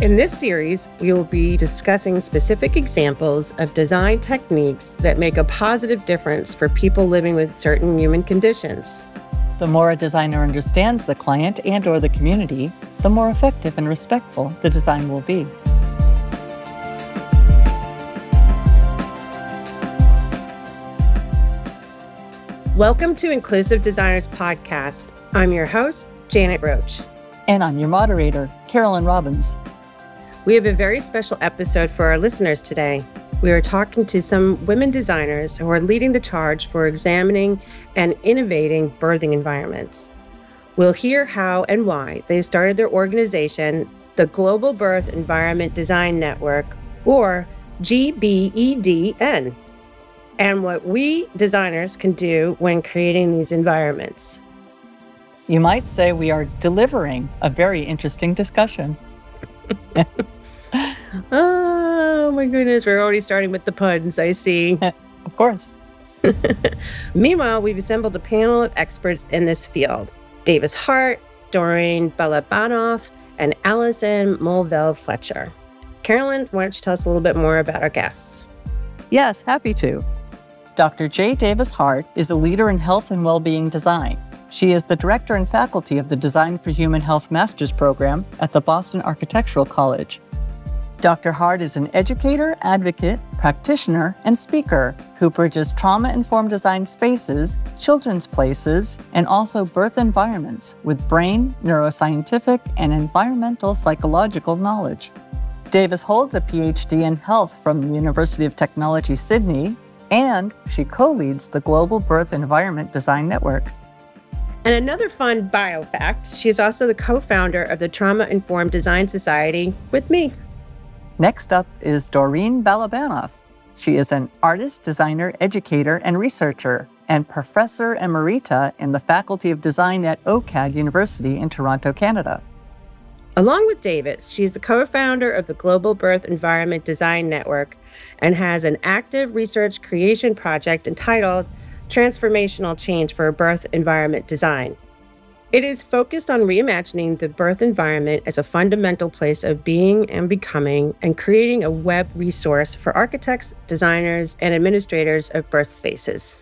In this series, we will be discussing specific examples of design techniques that make a positive difference for people living with certain human conditions. The more a designer understands the client and/or the community, the more effective and respectful the design will be. Welcome to Inclusive Designers Podcast. I'm your host, Janet Roach. And I'm your moderator, Carolyn Robbins. We have a very special episode for our listeners today. We are talking to some women designers who are leading the charge for examining and innovating birthing environments. We'll hear how and why they started their organization, the Global Birth Environment Design Network, or GBEDN, and what we designers can do when creating these environments. You might say we are delivering a very interesting discussion. Oh my goodness, we're already starting with the puns, I see. Of course. Meanwhile, we've assembled a panel of experts in this field. Davis Hart, Doreen Balabanoff, and Allison Mulville-Fletcher. Carolyn, why don't you tell us a little bit more about our guests? Yes, happy to. Dr. J. Davis Hart is a leader in health and well-being design. She is the director and faculty of the Design for Human Health Master's Program at the Boston Architectural College. Dr. Hart is an educator, advocate, practitioner, and speaker who bridges trauma-informed design spaces, children's places, and also birth environments with brain, neuroscientific, and environmental psychological knowledge. Davis holds a PhD in health from the University of Technology, Sydney, and she co-leads the Global Birth Environment Design Network. And another fun bio fact, she is also the co-founder of the Trauma-Informed Design Society with me. Next up is Doreen Balabanoff. She is an artist, designer, educator, and researcher, and professor emerita in the Faculty of Design at OCAD University in Toronto, Canada. Along with Davis, she is the co-founder of the Global Birth Environment Design Network and has an active research creation project entitled Transformational Change for Birth Environment Design. It is focused on reimagining the birth environment as a fundamental place of being and becoming and creating a web resource for architects, designers, and administrators of birth spaces.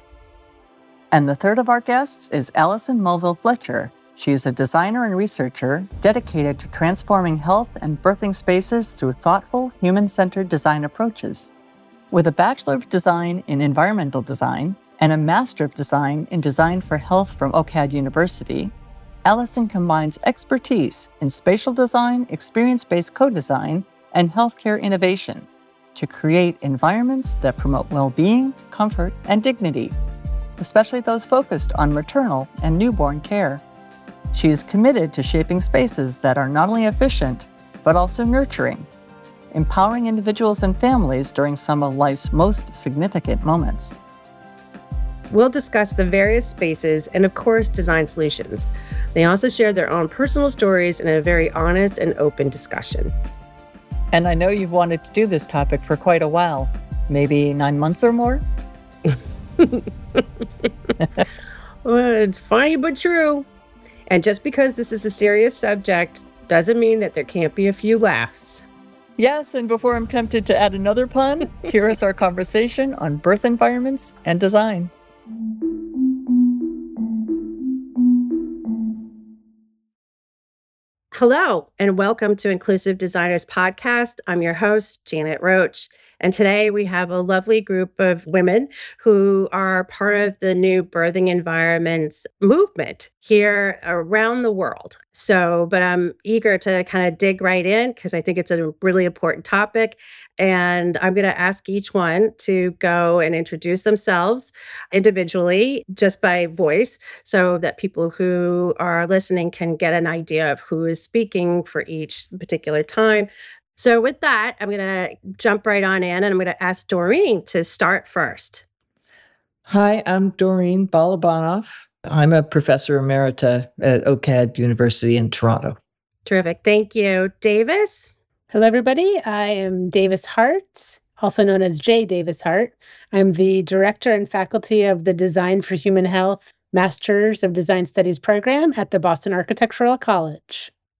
And the third of our guests is Allison Mulville-Fletcher. She is a designer and researcher dedicated to transforming health and birthing spaces through thoughtful, human-centered design approaches. With a Bachelor of Design in Environmental Design and a Master of Design in Design for Health from OCAD University, Allison combines expertise in spatial design, experience-based co-design, and healthcare innovation to create environments that promote well-being, comfort, and dignity, especially those focused on maternal and newborn care. She is committed to shaping spaces that are not only efficient, but also nurturing, empowering individuals and families during some of life's most significant moments. We'll discuss the various spaces and, of course, design solutions. They also share their own personal stories in a very honest and open discussion. And I know you've wanted to do this topic for quite a while, maybe 9 months or more? Well, it's funny but true. And just because this is a serious subject doesn't mean that there can't be a few laughs. Yes, and before I'm tempted to add another pun, here is our conversation on birth environments and design. Hello, and welcome to Inclusive Designers Podcast. I'm your host, Janet Roach. And today we have a lovely group of women who are part of the new birthing environments movement here around the world. But I'm eager to kind of dig right in because I think it's a really important topic. And I'm going to ask each one to go and introduce themselves individually, just by voice, so that people who are listening can get an idea of who is speaking for each particular time. So with that, I'm going to jump right on in, and I'm going to ask Doreen to start first. Hi, I'm Doreen Balabanoff. I'm a professor emerita at OCAD University in Toronto. Terrific. Thank you. Davis? Hello, everybody. I am Davis Hart, also known as J. Davis Hart. I'm the director and faculty of the Design for Human Health Masters of Design Studies program at the Boston Architectural College.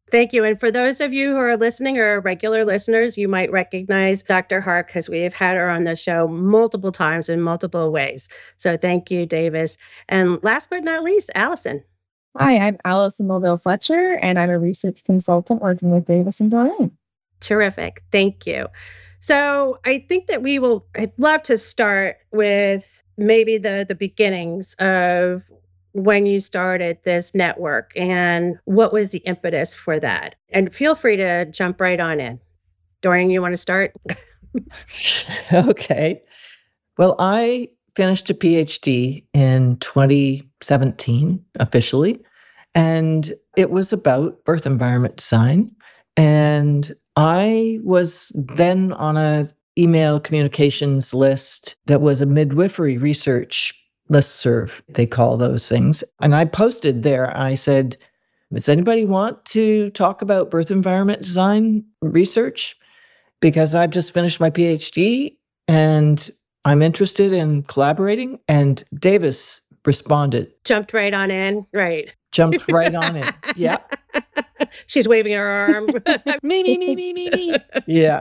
Thank you. And for those of you who are listening or regular listeners, you might recognize Dr. Hart because we have had her on the show multiple times in multiple ways. So thank you, Davis. And last but not least, Allison. Hi, I'm Allison Mulville Fletcher, and I'm a research consultant working with Davis and Doreen. Terrific. Thank you. So I think that I'd love to start with maybe the beginnings of when you started this network and what was the impetus for that. And feel free to jump right on in. Doreen, you want to start? Okay. Well, I finished a PhD in 2017 officially, and it was about birth environment design. And I was then on a email communications list that was a midwifery research listserv, they call those things. And I posted there, I said, does anybody want to talk about birth environment design research? Because I've just finished my PhD and I'm interested in collaborating. And Davis responded. Jumped right on in. Right. Jumped right on in. Yeah. She's waving her arm. me. Yeah.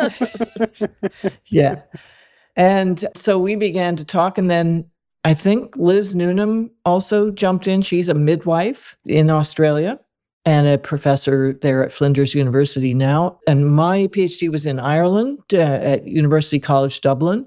Yeah. And so we began to talk, and then I think Liz Newnham also jumped in. She's a midwife in Australia and a professor there at Flinders University now. And my PhD was in Ireland at University College Dublin.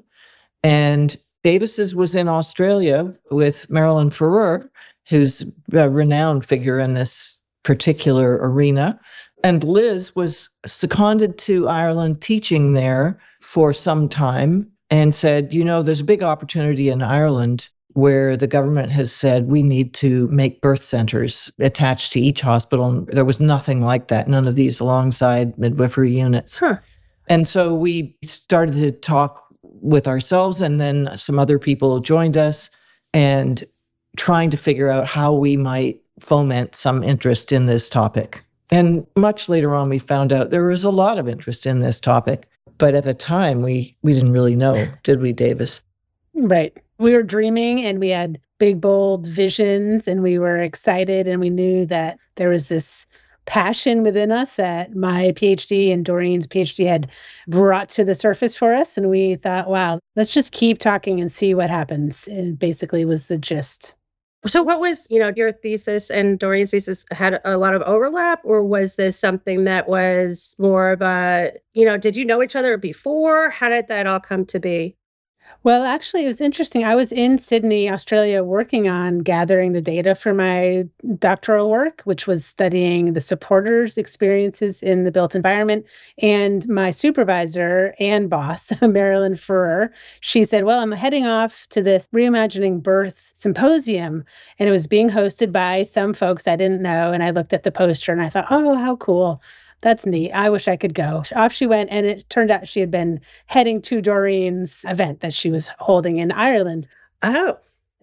And Davis's was in Australia with Marilyn Ferrer, who's a renowned figure in this particular arena. And Liz was seconded to Ireland teaching there for some time and said, there's a big opportunity in Ireland where the government has said we need to make birth centers attached to each hospital. There was nothing like that, none of these alongside midwifery units. Huh. And so we started to talk with ourselves, and then some other people joined us, and trying to figure out how we might foment some interest in this topic. And much later on, we found out there was a lot of interest in this topic. But at the time, we didn't really know, did we, Davis? Right. We were dreaming and we had big, bold visions, and we were excited, and we knew that there was this passion within us that my PhD and Doreen's PhD had brought to the surface for us. And we thought, wow, let's just keep talking and see what happens. And basically was the gist. So what was, your thesis and Doreen's thesis had a lot of overlap, or was this something that was more of a, did you know each other before? How did that all come to be? Well, actually, it was interesting. I was in Sydney, Australia, working on gathering the data for my doctoral work, which was studying the supporters' experiences in the built environment. And my supervisor and boss, Marilyn Ferrer, she said, well, I'm heading off to this Reimagining Birth Symposium. And it was being hosted by some folks I didn't know. And I looked at the poster and I thought, oh, how cool. That's neat. I wish I could go. Off she went, and it turned out she had been heading to Doreen's event that she was holding in Ireland. Oh.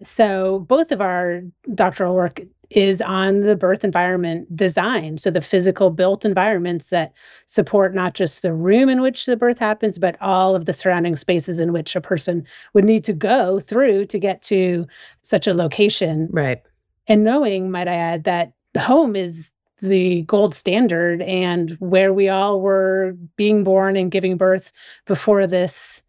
So both of our doctoral work is on the birth environment design. So the physical built environments that support not just the room in which the birth happens, but all of the surrounding spaces in which a person would need to go through to get to such a location. Right. And knowing, might I add, that home is the gold standard and where we all were being born and giving birth before this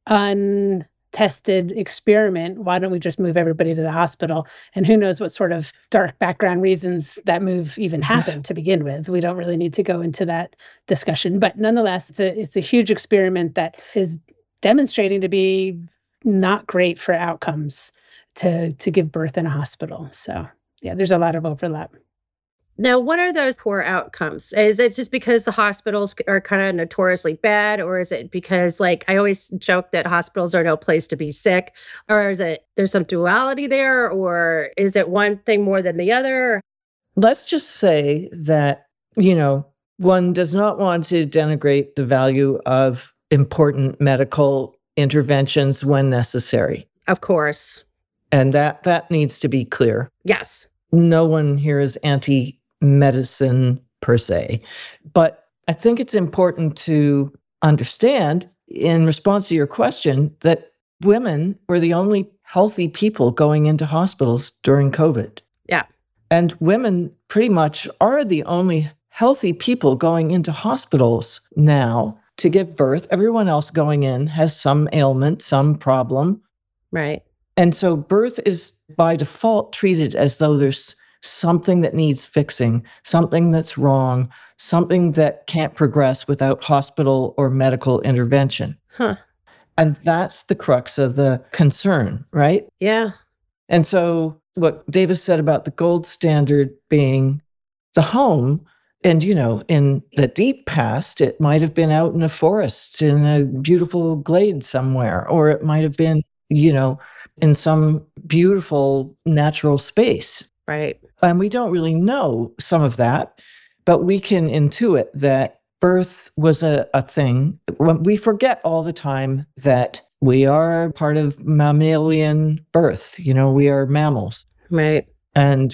untested experiment. Why don't we just move everybody to the hospital? And who knows what sort of dark background reasons that move even happened to begin with. We don't really need to go into that discussion. But nonetheless, it's a huge experiment that is demonstrating to be not great for outcomes to give birth in a hospital. So yeah, there's a lot of overlap. Now, what are those poor outcomes? Is it just because the hospitals are kind of notoriously bad, or is it because, I always joke that hospitals are no place to be sick, or is it there's some duality there, or is it one thing more than the other? Let's just say that, one does not want to denigrate the value of important medical interventions when necessary. Of course. And that needs to be clear. Yes. No one here is anti-medicine per se. But I think it's important to understand, in response to your question, that women were the only healthy people going into hospitals during COVID. Yeah. And women pretty much are the only healthy people going into hospitals now to give birth. Everyone else going in has some ailment, some problem. Right. And so birth is by default treated as though there's something that needs fixing, something that's wrong, something that can't progress without hospital or medical intervention. Huh. And that's the crux of the concern, right? Yeah. And so what Davis said about the gold standard being the home, and, in the deep past, it might have been out in a forest in a beautiful glade somewhere, or it might have been, in some beautiful natural space. Right. And we don't really know some of that, but we can intuit that birth was a thing. We forget all the time that we are part of mammalian birth. We are mammals. Right. And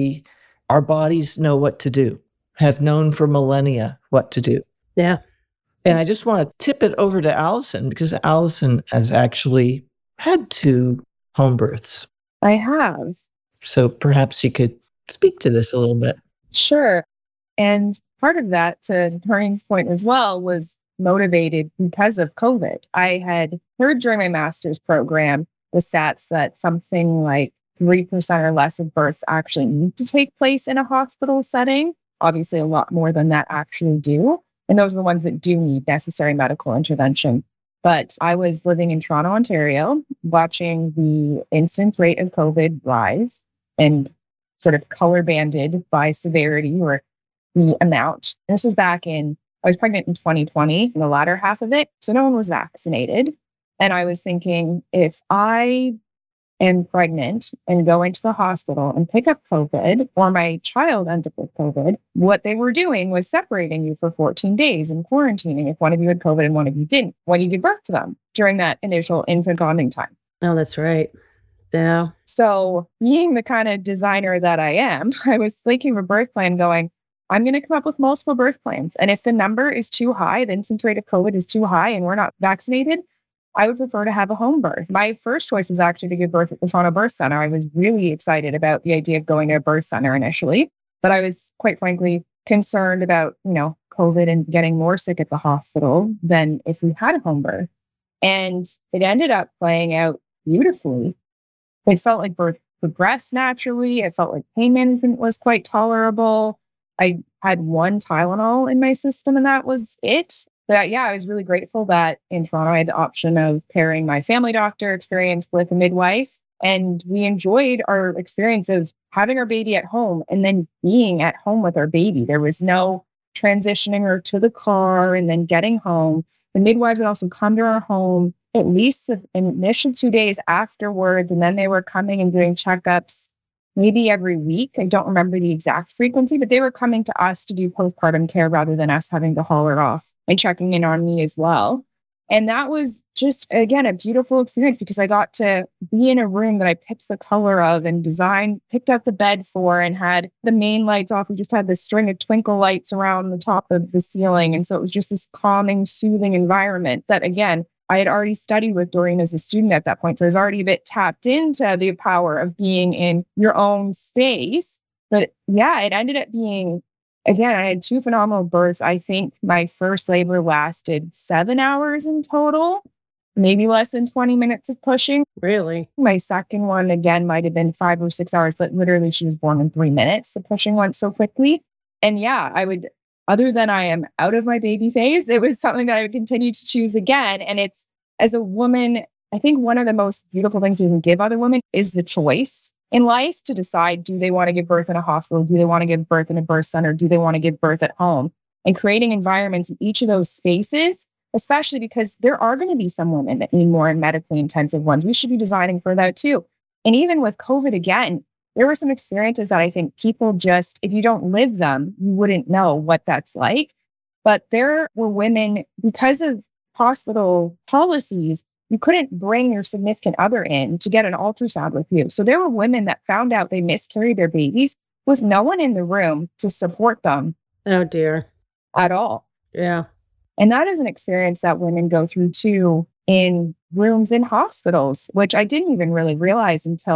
our bodies know what to do, have known for millennia what to do. Yeah. And I just want to tip it over to Allison, because Allison has actually had 2 home births. I have. So perhaps you could speak to this a little bit. Sure. And part of that, to Doreen's point as well, was motivated because of COVID. I had heard during my master's program the stats that something like 3% or less of births actually need to take place in a hospital setting. Obviously, a lot more than that actually do. And those are the ones that do need necessary medical intervention. But I was living in Toronto, Ontario, watching the incidence rate of COVID rise and sort of color banded by severity or the amount. And this was I was pregnant in 2020, in the latter half of it. So no one was vaccinated. And I was thinking, if I am pregnant and go into the hospital and pick up COVID, or my child ends up with COVID, what they were doing was separating you for 14 days and quarantining if one of you had COVID and one of you didn't, when you give birth to them during that initial infant bonding time. Oh, that's right. Yeah. So being the kind of designer that I am, I was thinking of a birth plan going, I'm going to come up with multiple birth plans. And if the number is too high, the incidence rate of COVID is too high and we're not vaccinated, I would prefer to have a home birth. My first choice was actually to give birth at the Toronto Birth Center. I was really excited about the idea of going to a birth center initially, but I was quite frankly concerned about, COVID and getting more sick at the hospital than if we had a home birth. And it ended up playing out beautifully. It felt like birth progressed naturally. It felt like pain management was quite tolerable. I had 1 Tylenol in my system and that was it. But yeah, I was really grateful that in Toronto, I had the option of pairing my family doctor experience with a midwife. And we enjoyed our experience of having our baby at home and then being at home with our baby. There was no transitioning her to the car and then getting home. The midwives would also come to our home at least the initial 2 days afterwards. And then they were coming and doing checkups maybe every week. I don't remember the exact frequency, but they were coming to us to do postpartum care rather than us having to haul her off and checking in on me as well. And that was just, again, a beautiful experience because I got to be in a room that I picked the color of and picked out the bed for and had the main lights off. We just had this string of twinkle lights around the top of the ceiling. And so it was just this calming, soothing environment that, again, I had already studied with Doreen as a student at that point. So I was already a bit tapped into the power of being in your own space. But yeah, it ended up being, again, I had 2 phenomenal births. I think my first labor lasted 7 hours in total, maybe less than 20 minutes of pushing. Really? My second one, again, might have been 5 or 6 hours, but literally she was born in 3 minutes. The pushing went so quickly. And yeah, other than I am out of my baby phase, it was something that I would continue to choose again. And it's, as a woman, I think one of the most beautiful things we can give other women is the choice in life to decide, do they want to give birth in a hospital? Do they want to give birth in a birth center? Do they want to give birth at home? And creating environments in each of those spaces, especially because there are going to be some women that need more medically intensive ones. We should be designing for that too. And even with COVID again, there were some experiences that I think people just, if you don't live them, you wouldn't know what that's like. But there were women, because of hospital policies, you couldn't bring your significant other in to get an ultrasound with you. So there were women that found out they miscarried their babies with no one in the room to support them. Oh, dear. At all. Yeah. And that is an experience that women go through too in rooms in hospitals, which I didn't even really realize until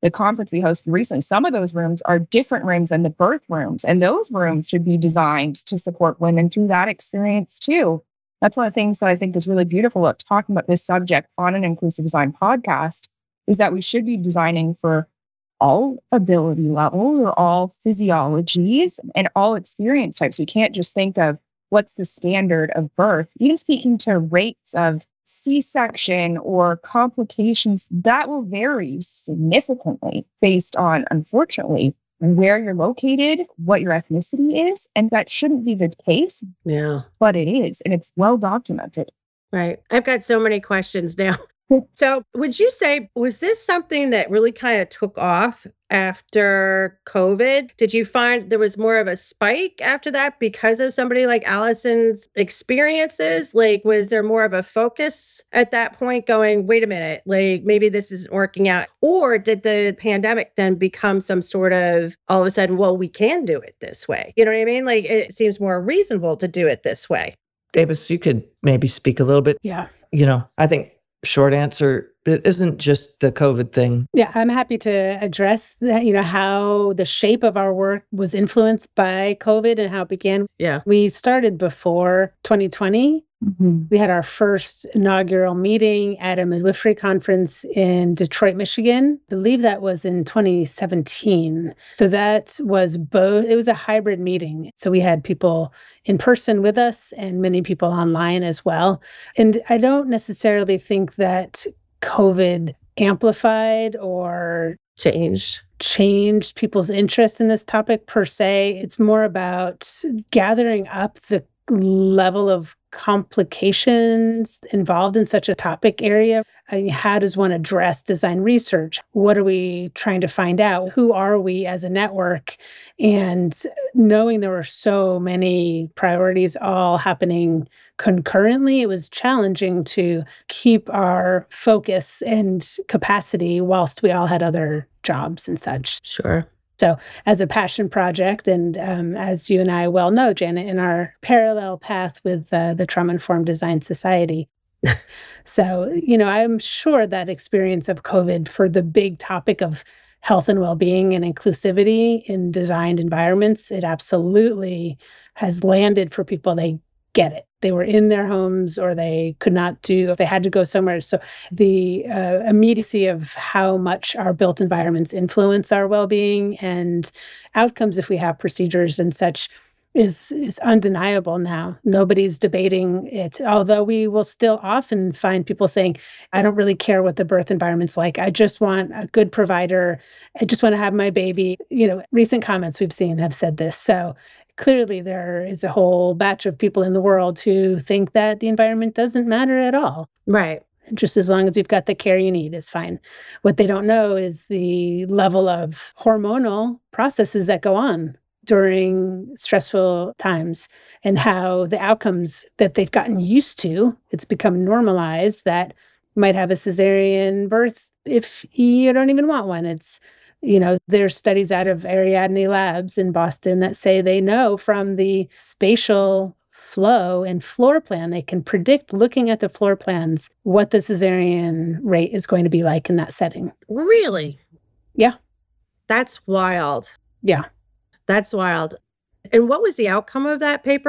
the conference we hosted recently, some of those rooms are different rooms than the birth rooms. And those rooms should be designed to support women through that experience too. That's one of the things that I think is really beautiful about talking about this subject on an inclusive design podcast, is that we should be designing for all ability levels or all physiologies and all experience types. We can't just think of what's the standard of birth. Even speaking to rates of C-section or complications, that will vary significantly based on, unfortunately, where you're located, what your ethnicity is. And that shouldn't be the case. Yeah. But it is. And it's well documented. Right. I've got so many questions now. So would you say, was this something that really kind of took off after COVID? Did you find there was more of a spike after that because of somebody like Allison's experiences? Like, was there more of a focus at that point going, wait a minute, like maybe this isn't working out? Or did the pandemic then become some sort of, all of a sudden, well, we can do it this way? You know what I mean? Like, it seems more reasonable to do it this way. Davis, you could maybe speak a little bit. Yeah. I think short answer, it isn't just the COVID thing. Yeah, I'm happy to address that, how the shape of our work was influenced by COVID and how it began. Yeah. We started before 2020. Mm-hmm. We had our first inaugural meeting at a midwifery conference in Detroit, Michigan. I believe that was in 2017. So that was both, it was a hybrid meeting. So we had people in person with us and many people online as well. And I don't necessarily think that COVID amplified or changed people's interest in this topic per se. It's more about gathering up the level of complications involved in such a topic area. I mean, how does one address design research? What are we trying to find out? Who are we as a network? And knowing there were so many priorities all happening concurrently, it was challenging to keep our focus and capacity whilst we all had other jobs and such. Sure. So as a passion project, and as you and I well know, Janet, in our parallel path with the Trauma-Informed Design Society. So, I'm sure that experience of COVID for the big topic of health and well-being and inclusivity in designed environments, it absolutely has landed for people. They get it. They were in their homes or they could not do, if they had to go somewhere. So the immediacy of how much our built environments influence our well-being and outcomes if we have procedures and such is undeniable now. Nobody's debating it, although we will still often find people saying, I don't really care what the birth environment's like. I just want a good provider. I just want to have my baby. Recent comments we've seen have said this. So clearly, there is a whole batch of people in the world who think that the environment doesn't matter at all. Right. Just as long as you've got the care you need is fine. What they don't know is the level of hormonal processes that go on during stressful times and how the outcomes that they've gotten used to, it's become normalized that you might have a cesarean birth if you don't even want one. It's there's studies out of Ariadne Labs in Boston that say they know from the spatial flow and floor plan, they can predict, looking at the floor plans, what the cesarean rate is going to be like in that setting. Really? Yeah. That's wild. Yeah. That's wild. And what was the outcome of that paper?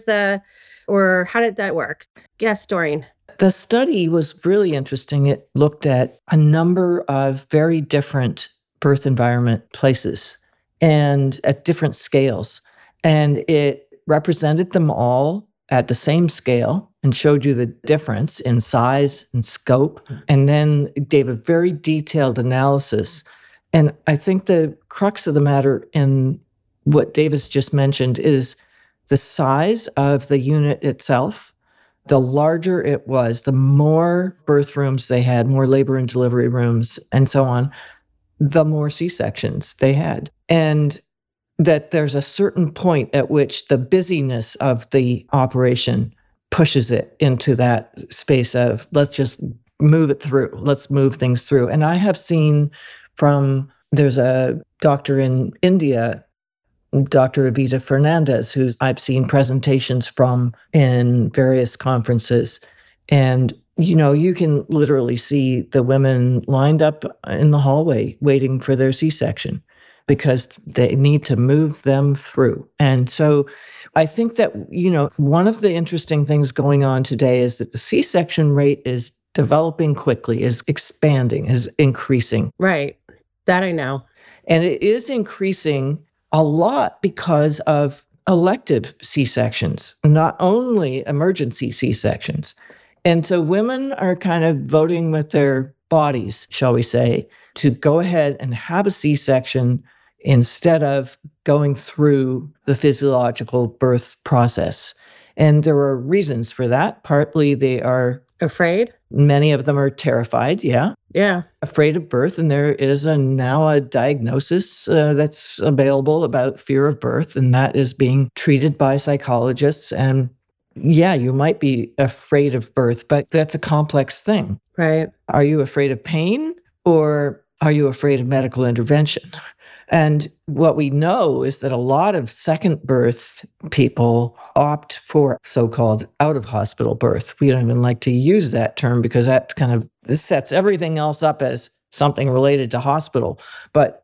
Or how did that work? Yes, Doreen. The study was really interesting. It looked at a number of very different birth environment places and at different scales. And it represented them all at the same scale and showed you the difference in size and scope, and then gave a very detailed analysis. And I think the crux of the matter in what Davis just mentioned is the size of the unit itself. The larger it was, the more birth rooms they had, more labor and delivery rooms, and so on, the more C-sections they had. And that there's a certain point at which the busyness of the operation pushes it into that space of, let's just move it through. Let's move things through. And I have seen there's a doctor in India, Dr. Evita Fernandez, who I've seen presentations from in various conferences. And you can literally see the women lined up in the hallway waiting for their C-section because they need to move them through. And so I think that, one of the interesting things going on today is that the C-section rate is developing quickly, is expanding, is increasing. Right. That I know. And it is increasing a lot because of elective C-sections, not only emergency C-sections. And so women are kind of voting with their bodies, shall we say, to go ahead and have a C-section instead of going through the physiological birth process. And there are reasons for that. Partly they are afraid. Many of them are terrified, Yeah. afraid of birth. And there is now a diagnosis that's available about fear of birth, and that is being treated by psychologists. And yeah, you might be afraid of birth, but that's a complex thing. Right. Are you afraid of pain, or are you afraid of medical intervention? And what we know is that a lot of second birth people opt for so-called out-of-hospital birth. We don't even like to use that term because that kind of sets everything else up as something related to hospital. But,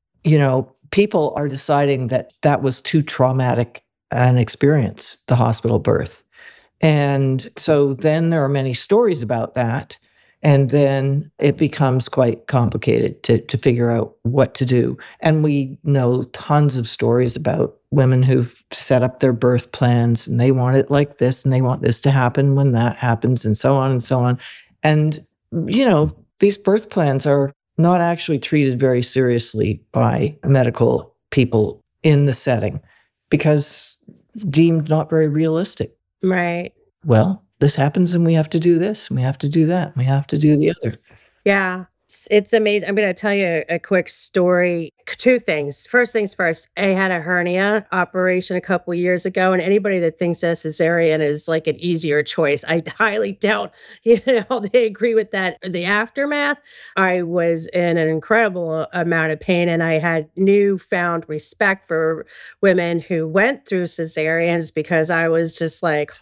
people are deciding that that was too traumatic an experience, the hospital birth. And so then there are many stories about that. And then it becomes quite complicated to figure out what to do. And we know tons of stories about women who've set up their birth plans and they want it like this and they want this to happen when that happens and so on and so on. And, these birth plans are not actually treated very seriously by medical people in the setting because deemed not very realistic. Right. Well, this happens and we have to do this, and we have to do that, and we have to do the other. Yeah. It's amazing. I'm going to tell you a quick story. Two things. First things first, I had a hernia operation a couple years ago, and anybody that thinks a cesarean is like an easier choice, I highly doubt, they agree with that. The aftermath, I was in an incredible amount of pain, and I had newfound respect for women who went through cesareans because I was just like,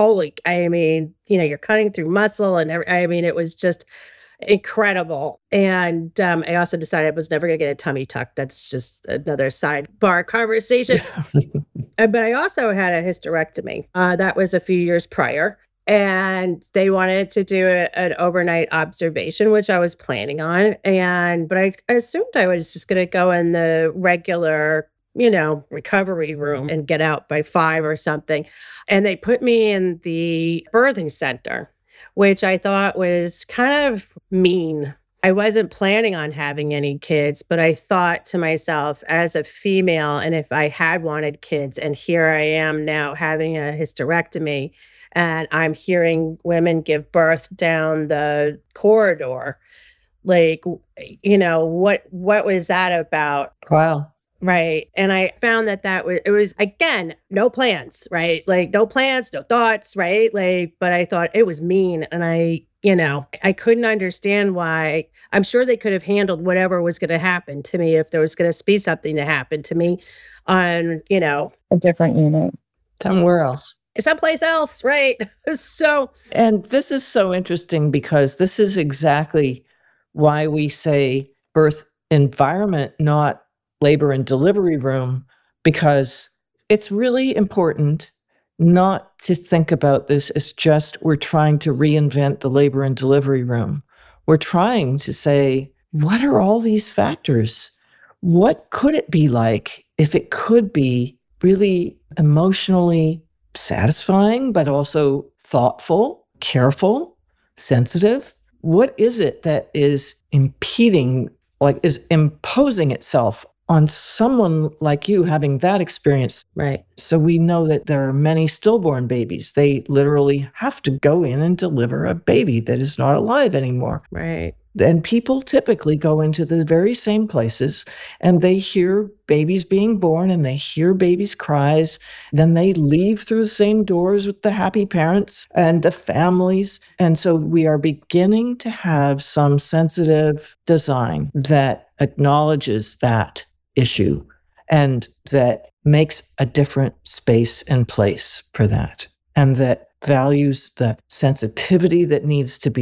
you're cutting through muscle and it was just incredible. And I also decided I was never going to get a tummy tuck. That's just another sidebar conversation. But I also had a hysterectomy. That was a few years prior. And they wanted to do an overnight observation, which I was planning on. But I assumed I was just going to go in the regular recovery room and get out by 5 or something. And they put me in the birthing center, which I thought was kind of mean. I wasn't planning on having any kids, but I thought to myself as a female, and if I had wanted kids, and here I am now having a hysterectomy, and I'm hearing women give birth down the corridor. Like, what was that about? Wow. Right. And I found it was, again, no plans, right? Like no plans, no thoughts, right? But I thought it was mean. And I couldn't understand why. I'm sure they could have handled whatever was going to happen to me if there was going to be something to happen to me on, a different unit. Somewhere else. Someplace else, right? And this is so interesting because this is exactly why we say birth environment, not labor and delivery room, because it's really important not to think about this as just we're trying to reinvent the labor and delivery room. We're trying to say, what are all these factors? What could it be like if it could be really emotionally satisfying, but also thoughtful, careful, sensitive? What is it that is impeding, is imposing itself on someone like you having that experience? Right. So we know that there are many stillborn babies. They literally have to go in and deliver a baby that is not alive anymore. Right. And people typically go into the very same places and they hear babies being born and they hear babies' cries. Then they leave through the same doors with the happy parents and the families. And so we are beginning to have some sensitive design that acknowledges that issue and that makes a different space and place for that, and that values the sensitivity that needs to be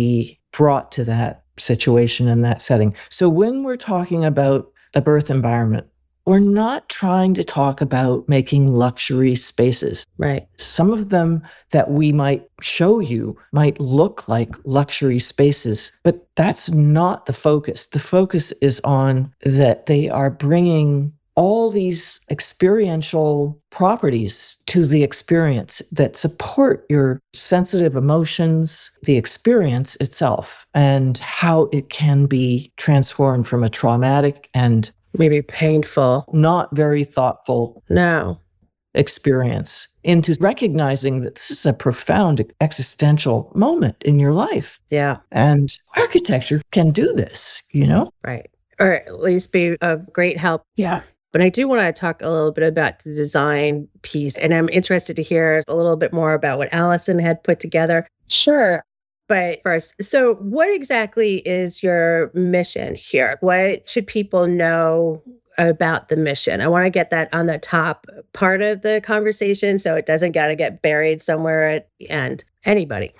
brought to that situation and that setting. So when we're talking about the birth environment, we're not trying to talk about making luxury spaces. Right. Some of them that we might show you might look like luxury spaces, but that's not the focus. The focus is on that they are bringing all these experiential properties to the experience that support your sensitive emotions, the experience itself, and how it can be transformed from a traumatic and Maybe painful. not very thoughtful No. experience into recognizing that this is a profound existential moment in your life. Yeah. And architecture can do this, you know? Right. Or at least be of great help. Yeah. But I do want to talk a little bit about the design piece. And I'm interested to hear a little bit more about what Allison had put together. Sure. But first, so what exactly is your mission here? What should people know about the mission? I want to get that on the top part of the conversation so it doesn't got to get buried somewhere at the end. Anybody?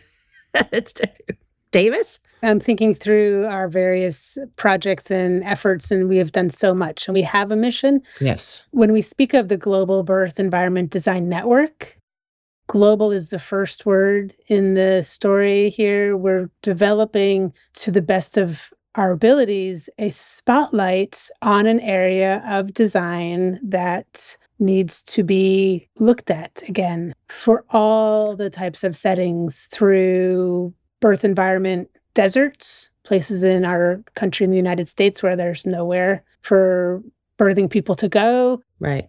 Davis? I'm thinking through our various projects and efforts, and we have done so much. And we have a mission. Yes. When we speak of the Global Birth Environment Design Network, global is the first word in the story here. We're developing, to the best of our abilities, a spotlight on an area of design that needs to be looked at again for all the types of settings through birth environment deserts, places in our country in the United States where there's nowhere for birthing people to go. Right.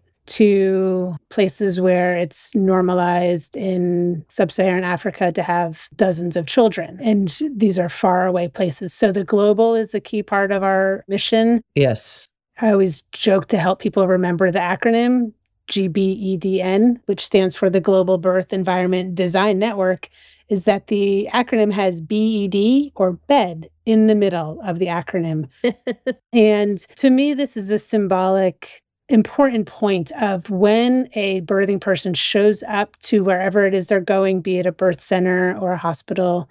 To places where it's normalized in sub-Saharan Africa to have dozens of children. And these are far away places. So the global is a key part of our mission. Yes. I always joke to help people remember the acronym GBEDN, which stands for the Global Birth Environment Design Network, is that the acronym has BED or bed in the middle of the acronym. And to me, this is a symbolic important point of when a birthing person shows up to wherever it is they're going, be it a birth center or a hospital,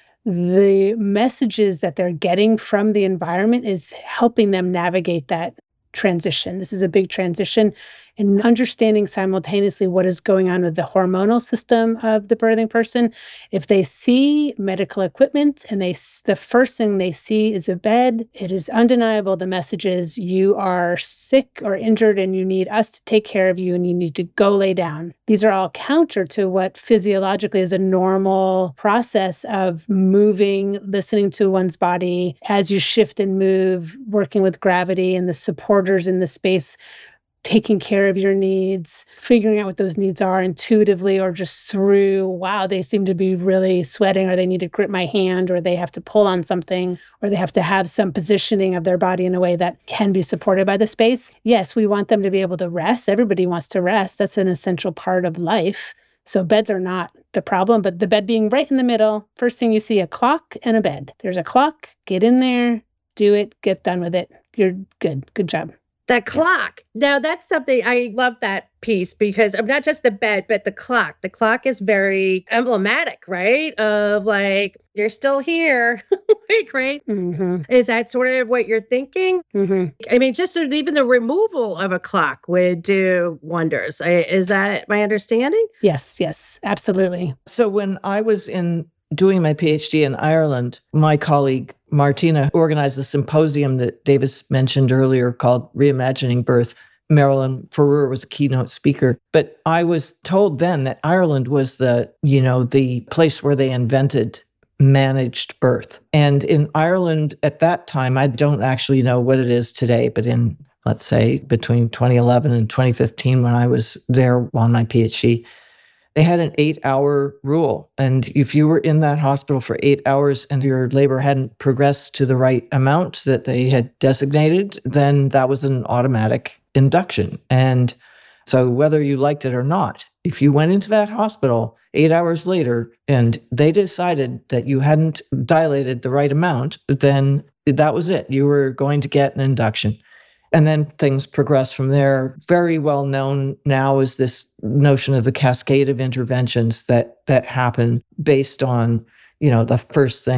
the messages that they're getting from the environment is helping them navigate that transition. This is a big transition, and understanding simultaneously what is going on with the hormonal system of the birthing person. If they see medical equipment and the first thing they see is a bed, it is undeniable. The message is you are sick or injured and you need us to take care of you and you need to go lay down. These are all counter to what physiologically is a normal process of moving, listening to one's body as you shift and move, working with gravity and the supporters in the space, taking care of your needs, figuring out what those needs are intuitively or just through, wow, they seem to be really sweating, or they need to grip my hand, or they have to pull on something, or they have to have some positioning of their body in a way that can be supported by the space. Yes, we want them to be able to rest. Everybody wants to rest. That's an essential part of life. So beds are not the problem, but the bed being right in the middle, first thing you see, a clock and a bed. There's a clock, get in there, do it, get done with it. You're good. Good job. That clock. Now, that's something I love that piece because of not just the bed, but the clock. The clock is very emblematic, right? Of like, you're still here, like, right? Mm-hmm. Is that sort of what you're thinking? Mm-hmm. I mean, just even the removal of a clock would do wonders. Is that my understanding? Yes, absolutely. So when I was doing my PhD in Ireland, my colleague Martina organized a symposium that Davis mentioned earlier called Reimagining Birth. Marilyn Farrer was a keynote speaker. But I was told then that Ireland was the place where they invented managed birth. And in Ireland at that time, I don't actually know what it is today, but in, let's say, between 2011 and 2015, when I was there on my PhD, they had an 8-hour rule. And if you were in that hospital for 8 hours and your labor hadn't progressed to the right amount that they had designated, then that was an automatic induction. And so whether you liked it or not, if you went into that hospital 8 hours later and they decided that you hadn't dilated the right amount, then that was it. You were going to get an induction. And then things progress from there. Very well known now is this notion of the cascade of interventions that happen based on, the first thing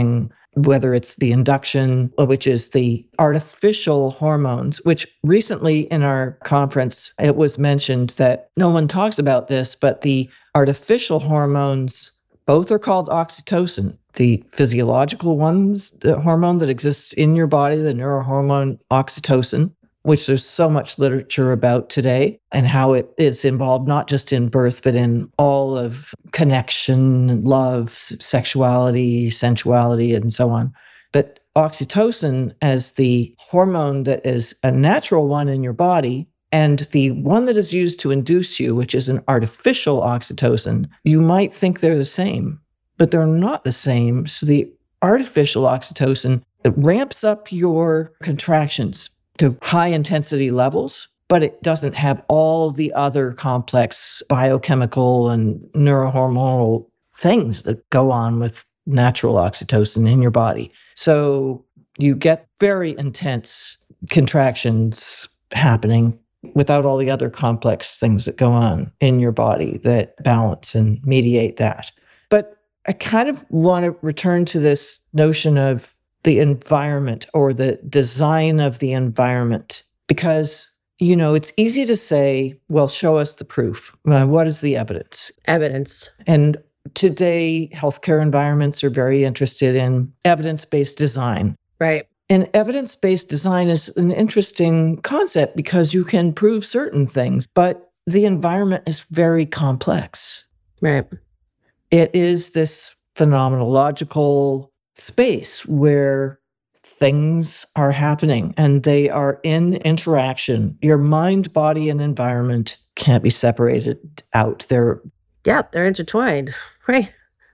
whether it's the induction, which is the artificial hormones, which recently in our conference, it was mentioned that no one talks about this, but the artificial hormones, both are called oxytocin. The physiological ones, the hormone that exists in your body, the neurohormone oxytocin, which there's so much literature about today, and how it is involved not just in birth, but in all of connection, love, sexuality, sensuality, and so on. But oxytocin as the hormone that is a natural one in your body, and the one that is used to induce you, which is an artificial oxytocin, you might think they're the same, but they're not the same. So the artificial oxytocin, it ramps up your contractions to high intensity levels, but it doesn't have all the other complex biochemical and neurohormonal things that go on with natural oxytocin in your body. So you get very intense contractions happening without all the other complex things that go on in your body that balance and mediate that. But I kind of want to return to this notion of the environment or the design of the environment, because, it's easy to say, well, show us the proof. What is the evidence? Evidence. And today, healthcare environments are very interested in evidence-based design. Right. And evidence-based design is an interesting concept because you can prove certain things, but the environment is very complex. Right. It is this phenomenological space where things are happening and they are in interaction. Your mind, body, and environment can't be separated out. They're intertwined, right?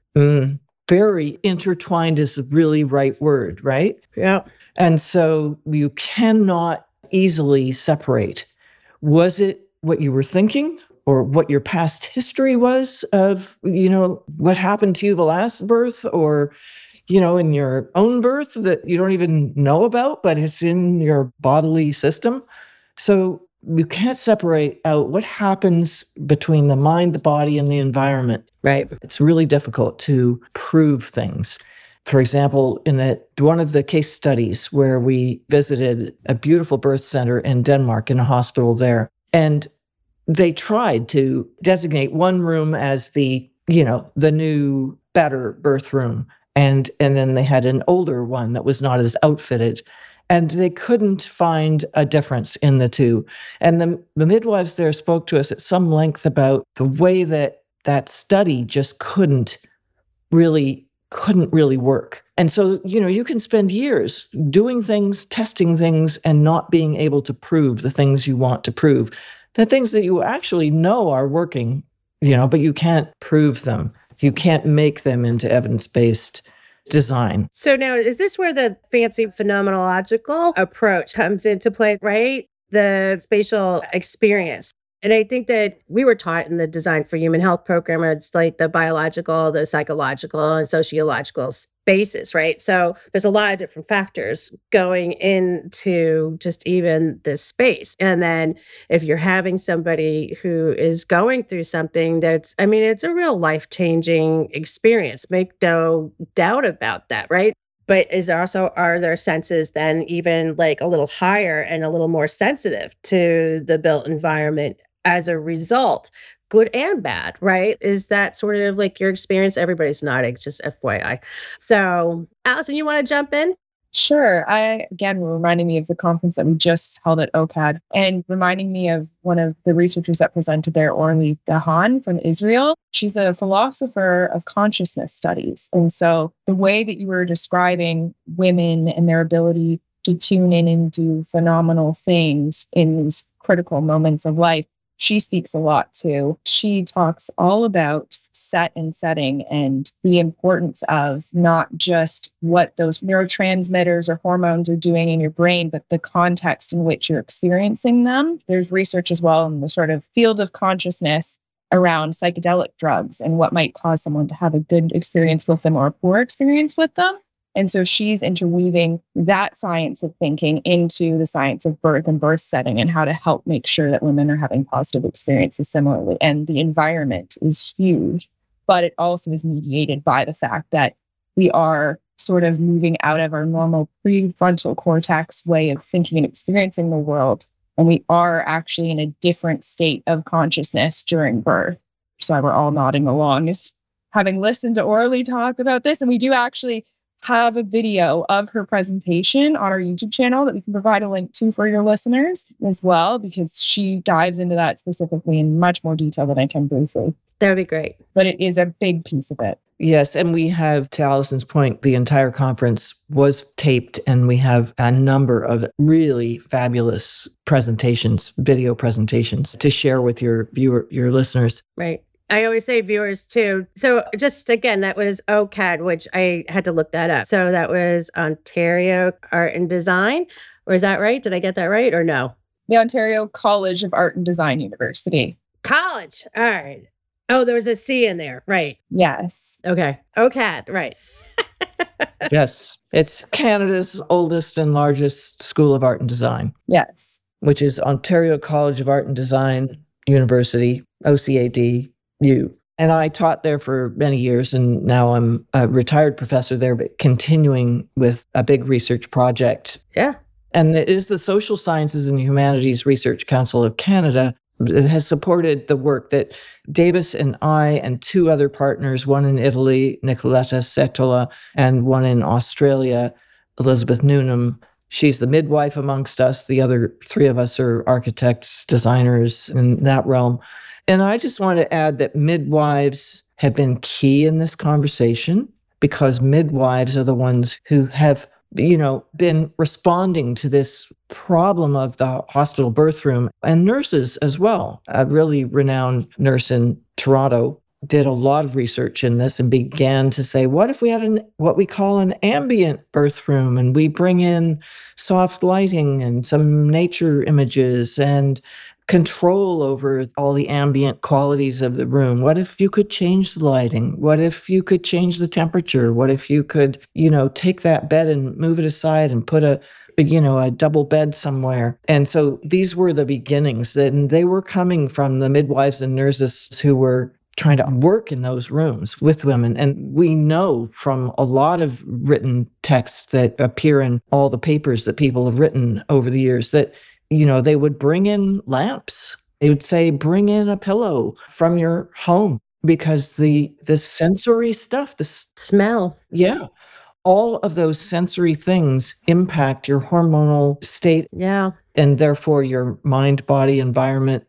Very intertwined is the really right word, right? Yeah. And so you cannot easily separate. Was it what you were thinking or what your past history was of, what happened to you the last birth, or in your own birth that you don't even know about, but it's in your bodily system. So you can't separate out what happens between the mind, the body, and the environment. Right. It's really difficult to prove things. For example, in one of the case studies where we visited a beautiful birth center in Denmark, in a hospital there, and they tried to designate one room as the new, better birth room. And then they had an older one that was not as outfitted. And they couldn't find a difference in the two. And the midwives there spoke to us at some length about the way that study just couldn't really work. And so, you can spend years doing things, testing things, and not being able to prove the things you want to prove. The things that you actually know are working, but you can't prove them. You can't make them into evidence-based design. So now, is this where the fancy phenomenological approach comes into play, right? The spatial experience. And I think that we were taught in the Design for Human Health program, it's like the biological, the psychological, and sociological spaces, right? So there's a lot of different factors going into just even this space. And then if you're having somebody who is going through something it's a real life-changing experience, make no doubt about that, right? But are their senses then even like a little higher and a little more sensitive to the built environment as a result, good and bad, right? Is that sort of like your experience? Everybody's nodding, just FYI. So, Allison, you want to jump in? Sure. Again, reminding me of the conference that we just held at OCAD, and reminding me of one of the researchers that presented there, Orly Dahan from Israel. She's a philosopher of consciousness studies. And so the way that you were describing women and their ability to tune in and do phenomenal things in these critical moments of life, she speaks a lot to. She talks all about set and setting and the importance of not just what those neurotransmitters or hormones are doing in your brain, but the context in which you're experiencing them. There's research as well in the sort of field of consciousness around psychedelic drugs and what might cause someone to have a good experience with them or a poor experience with them. And so she's interweaving that science of thinking into the science of birth and birth setting and how to help make sure that women are having positive experiences similarly. And the environment is huge, but it also is mediated by the fact that we are sort of moving out of our normal prefrontal cortex way of thinking and experiencing the world. And we are actually in a different state of consciousness during birth. So we're all nodding along, is having listened to Orly talk about this. And we do actually have a video of her presentation on our YouTube channel that we can provide a link to for your listeners as well, because she dives into that specifically in much more detail than I can briefly. That would be great. But it is a big piece of it. Yes. And we have, to Allison's point, the entire conference was taped, and we have a number of really fabulous presentations, video presentations to share with your listeners. Right. I always say viewers too. So just again, that was OCAD, which I had to look that up. So that was Ontario Art and Design. Or is that right? Did I get that right or no? The Ontario College of Art and Design University. College. All right. Oh, there was a C in there. Right. Yes. Okay. OCAD. Right. Yes. It's Canada's oldest and largest school of art and design. Yes. Which is Ontario College of Art and Design University, OCADU. And I taught there for many years, and now I'm a retired professor there, but continuing with a big research project. Yeah. And it is the Social Sciences and Humanities Research Council of Canada that has supported the work that Davis and I and two other partners, one in Italy, Nicoletta Setola, and one in Australia, Elizabeth Newnham. She's the midwife amongst us. The other three of us are architects, designers in that realm. And I just want to add that midwives have been key in this conversation, because midwives are the ones who have, been responding to this problem of the hospital birth room, and nurses as well. A really renowned nurse in Toronto did a lot of research in this and began to say, what if we had what we call an ambient birth room, and we bring in soft lighting and some nature images and control over all the ambient qualities of the room? What if you could change the lighting? What if you could change the temperature? What if you could, take that bed and move it aside and put a double bed somewhere? And so these were the beginnings, and they were coming from the midwives and nurses who were trying to work in those rooms with women. And we know from a lot of written texts that appear in all the papers that people have written over the years that they would bring in lamps. They would say, bring in a pillow from your home, because the sensory stuff, the smell. Yeah. All of those sensory things impact your hormonal state. Yeah. And therefore your mind, body, environment,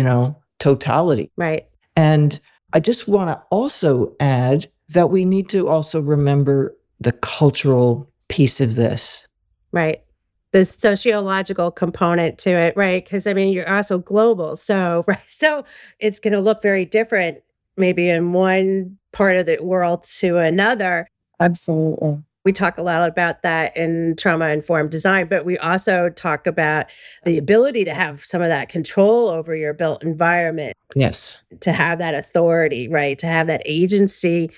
totality. Right. And I just want to also add that we need to also remember the cultural piece of this. Right. The sociological component to it, right? Because you're also global. So, right. So it's going to look very different, maybe in one part of the world to another. Absolutely. We talk a lot about that in trauma-informed design, but we also talk about the ability to have some of that control over your built environment. Yes. To have that authority, right? To have that agency,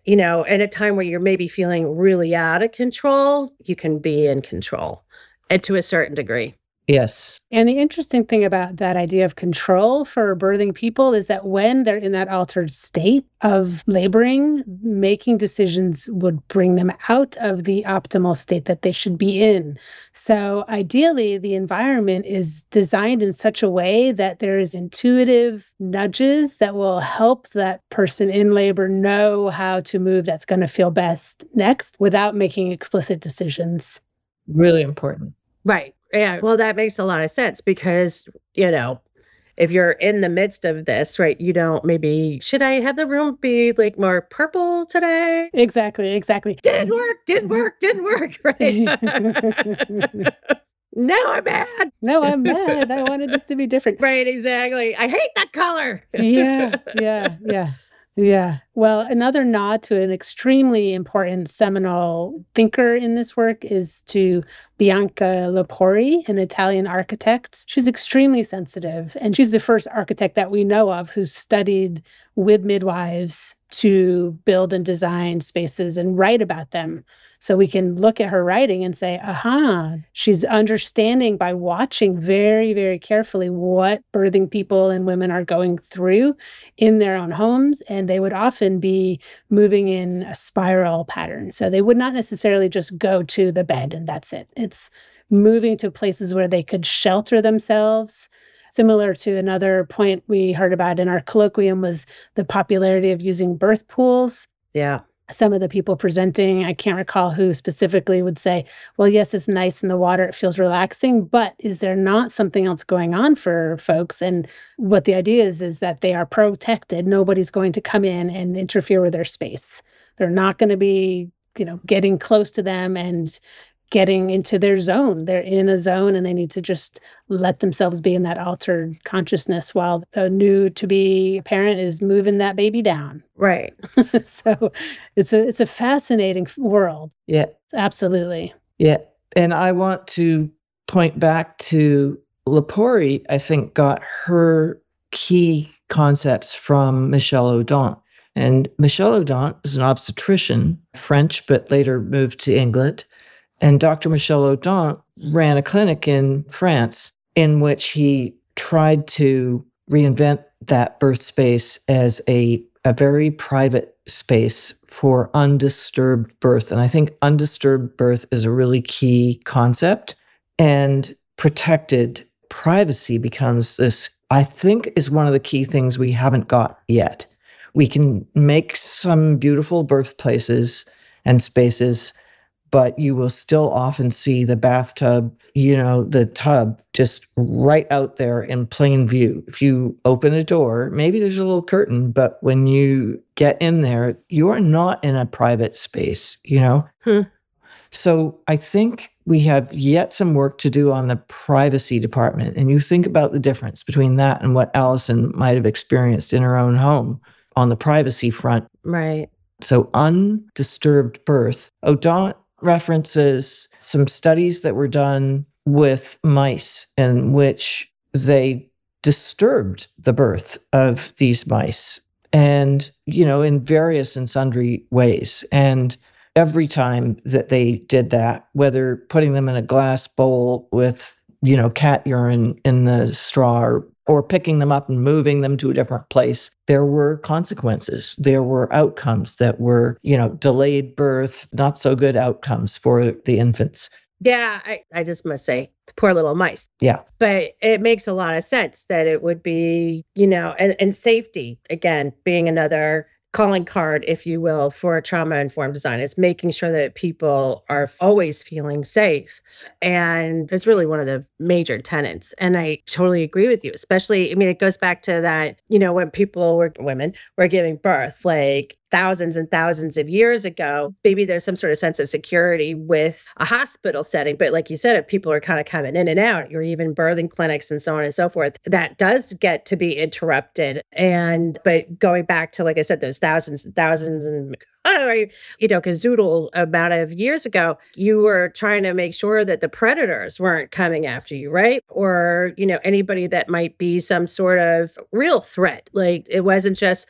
at a time where you're maybe feeling really out of control, you can be in control. And to a certain degree. Yes. And the interesting thing about that idea of control for birthing people is that when they're in that altered state of laboring, making decisions would bring them out of the optimal state that they should be in. So ideally, the environment is designed in such a way that there is intuitive nudges that will help that person in labor know how to move that's going to feel best next without making explicit decisions. Really important. Right. Yeah. Well, that makes a lot of sense because, if you're in the midst of this, right, you don't should I have the room be like more purple today? Exactly. Didn't work. Right. Now I'm mad. I wanted this to be different. Right. Exactly. I hate that color. Yeah. Well, another nod to an extremely important seminal thinker in this work is to Bianca Lepori, an Italian architect. She's extremely sensitive, and she's the first architect that we know of who studied with midwives to build and design spaces and write about them. So we can look at her writing and say, she's understanding by watching very, very carefully what birthing people and women are going through in their own homes. And they would often often be moving in a spiral pattern. So they would not necessarily just go to the bed and that's it. It's moving to places where they could shelter themselves. Similar to another point we heard about in our colloquium was the popularity of using birth pools. Yeah. Some of the people presenting, I can't recall who specifically, would say, well, yes, it's nice in the water, it feels relaxing, but is there not something else going on for folks? And what the idea is that they are protected. Nobody's going to come in and interfere with their space. They're not going to be, getting close to them and getting into their zone. They're in a zone and they need to just let themselves be in that altered consciousness while the new to be parent is moving that baby down. Right. So it's a fascinating world. Yeah. Absolutely. Yeah. And I want to point back to Lepori, I think, got her key concepts from Michel Odent. And Michel Odent is an obstetrician, French, but later moved to England. And Dr. Michel Odent ran a clinic in France in which he tried to reinvent that birth space as a very private space for undisturbed birth. And I think undisturbed birth is a really key concept. And protected privacy becomes this, I think, is one of the key things we haven't got yet. We can make some beautiful birthplaces and spaces, but you will still often see the bathtub, the tub just right out there in plain view. If you open a door, maybe there's a little curtain, but when you get in there, you are not in a private space, So I think we have yet some work to do on the privacy department. And you think about the difference between that and what Allison might have experienced in her own home on the privacy front. Right. So undisturbed birth. Odent references some studies that were done with mice in which they disturbed the birth of these mice and, in various and sundry ways. And every time that they did that, whether putting them in a glass bowl with, cat urine in the straw or picking them up and moving them to a different place, there were consequences. There were outcomes that were, delayed birth, not so good outcomes for the infants. Yeah, I just must say, poor little mice. Yeah. But it makes a lot of sense that it would be, and safety, again, being another calling card, if you will, for trauma-informed design is making sure that people are always feeling safe. And it's really one of the major tenets. And I totally agree with you, especially, it goes back to that, when women were giving birth, like thousands and thousands of years ago, maybe there's some sort of sense of security with a hospital setting. But like you said, if people are kind of coming in and out, or even birthing clinics and so on and so forth, that does get to be interrupted. But going back to, like I said, those thousands and thousands and gazoodle amount of years ago, you were trying to make sure that the predators weren't coming after you, right? Or, anybody that might be some sort of real threat. Like it wasn't just,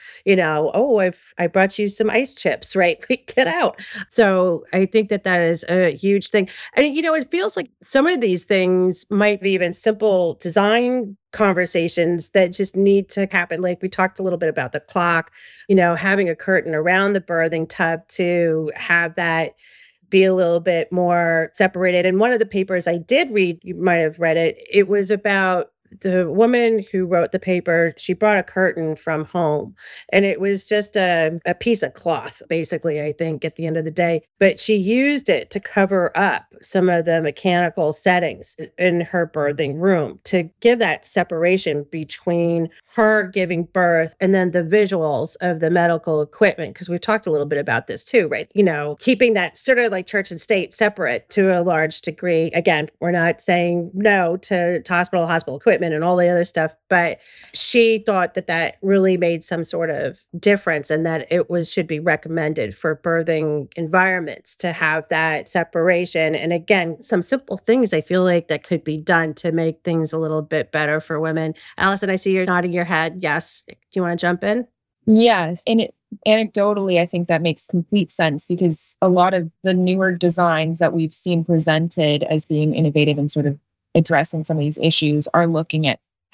I brought you some ice chips, right? Like, get out. So I think that is a huge thing. And, it feels like some of these things might be even simple design conversations that just need to happen. Like we talked a little bit about the clock, having a curtain around the birthing tub to have that be a little bit more separated. And one of the papers I did read, you might have read it, it was about the woman who wrote the paper. She brought a curtain from home, and it was just a piece of cloth, basically, I think, at the end of the day. But she used it to cover up some of the mechanical settings in her birthing room to give that separation between her giving birth and then the visuals of the medical equipment. Because we've talked a little bit about this too, right? Keeping that sort of like church and state separate to a large degree. Again, we're not saying no to hospital equipment and all the other stuff, but she thought that really made some sort of difference and that it should be recommended for birthing environments to have that separation. And again, some simple things I feel like that could be done to make things a little bit better for women. Allison, I see you're nodding your head. Yes. Do you want to jump in? Yes. And anecdotally, I think that makes complete sense because a lot of the newer designs that we've seen presented as being innovative and sort of addressing some of these issues are looking at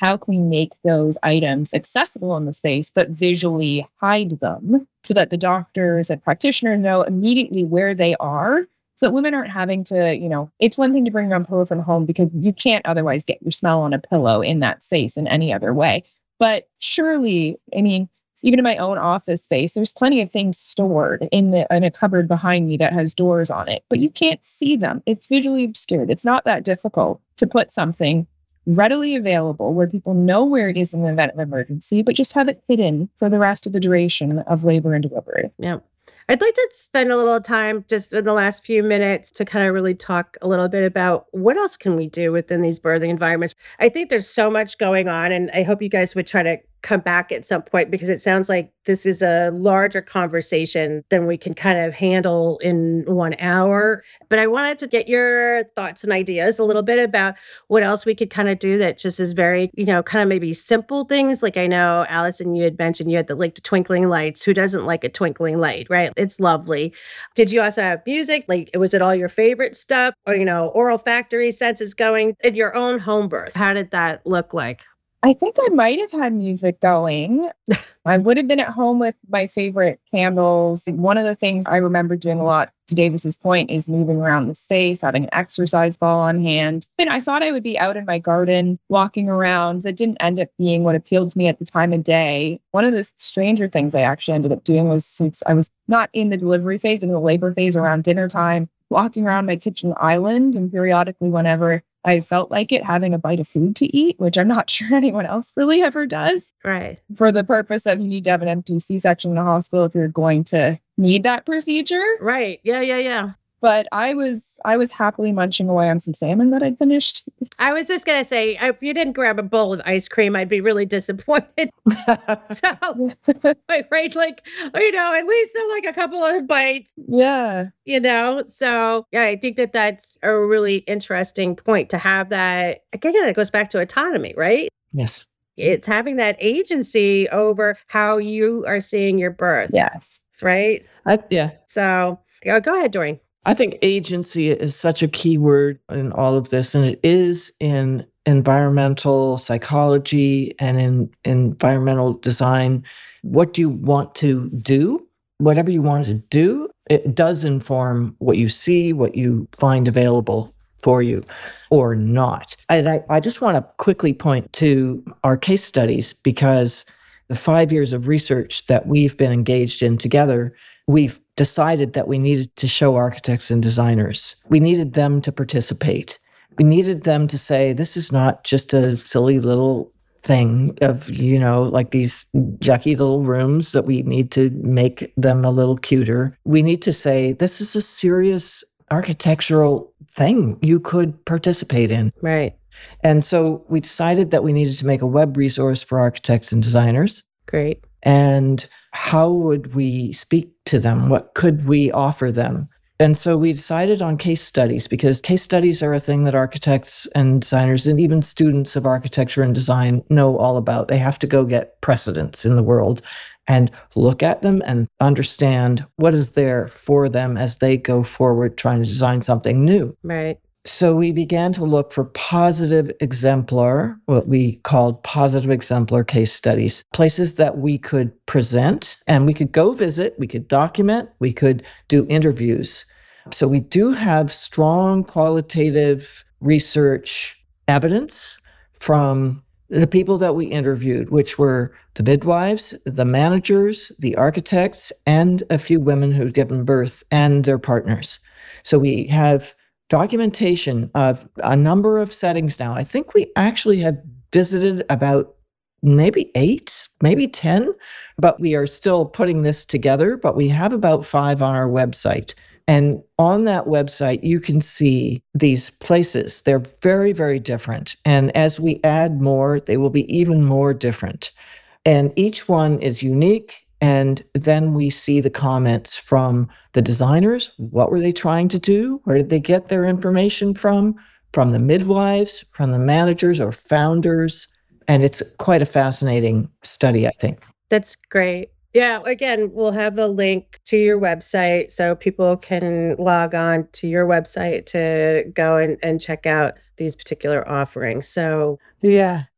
how can we make those items accessible in the space, but visually hide them so that the doctors and practitioners know immediately where they are, so that women aren't having to, it's one thing to bring your own pillow from home because you can't otherwise get your smell on a pillow in that space in any other way. But surely, even in my own office space, there's plenty of things stored in a cupboard behind me that has doors on it, but you can't see them. It's visually obscured. It's not that difficult to put something readily available where people know where it is in the event of emergency, but just have it hidden for the rest of the duration of labor and delivery. Yeah. I'd like to spend a little time just in the last few minutes to kind of really talk a little bit about what else can we do within these birthing environments. I think there's so much going on, and I hope you guys would try to come back at some point, because it sounds like this is a larger conversation than we can kind of handle in 1 hour. But I wanted to get your thoughts and ideas a little bit about what else we could kind of do that just is very, kind of maybe simple things. Like I know, Allison, you had mentioned you had the twinkling lights. Who doesn't like a twinkling light, right? It's lovely. Did you also have music? Was it all your favorite stuff? Or, oral factory senses going in your own home birth? How did that look like? I think I might have had music going. I would have been at home with my favorite candles. One of the things I remember doing a lot, to Davis's point, is moving around the space, having an exercise ball on hand. And I thought I would be out in my garden, walking around. It didn't end up being what appealed to me at the time of day. One of the stranger things I actually ended up doing was, since I was not in the delivery phase, but in the labor phase around dinner time, walking around my kitchen island, and periodically whenever I felt like it, having a bite of food to eat, which I'm not sure anyone else really ever does. Right. For the purpose of, you need to have an empty C-section in the hospital if you're going to need that procedure. Right. Yeah. But I was happily munching away on some salmon that I'd finished. I was just going to say, if you didn't grab a bowl of ice cream, I'd be really disappointed. So, right, at least a couple of bites. Yeah. So yeah, I think that's a really interesting point to have that. Again, it goes back to autonomy, right? Yes. It's having that agency over how you are seeing your birth. Yes. Right? Yeah. So go ahead, Doreen. I think agency is such a key word in all of this, and it is in environmental psychology and in environmental design. What do you want to do? Whatever you want to do, it does inform what you see, what you find available for you or not. And I just want to quickly point to our case studies, because the 5 years of research that we've been engaged in together, we've decided that we needed to show architects and designers. We needed them to participate. We needed them to say, this is not just a silly little thing of, these yucky little rooms that we need to make them a little cuter. We need to say, this is a serious architectural thing you could participate in. Right. And so we decided that we needed to make a web resource for architects and designers. Great. And how would we speak to them? What could we offer them? And so we decided on case studies, because case studies are a thing that architects and designers and even students of architecture and design know all about. They have to go get precedents in the world and look at them and understand what is there for them as they go forward trying to design something new. Right. So we began to look for positive exemplar, what we called positive exemplar case studies, places that we could present and we could go visit, we could document, we could do interviews. So we do have strong qualitative research evidence from the people that we interviewed, which were the midwives, the managers, the architects, and a few women who'd given birth and their partners. So we have documentation of a number of settings now. I think we actually have visited about maybe 8, maybe 10, but we are still putting this together, but we have about 5 on our website. And on that website, you can see these places. They're very, very different. And as we add more, they will be even more different. And each one is unique. And then we see the comments from the designers. What were they trying to do? Where did they get their information from? From the midwives, from the managers or founders. And it's quite a fascinating study, I think. That's great. Yeah, again, we'll have a link to your website so people can log on to your website to go and check out these particular offerings. So yeah.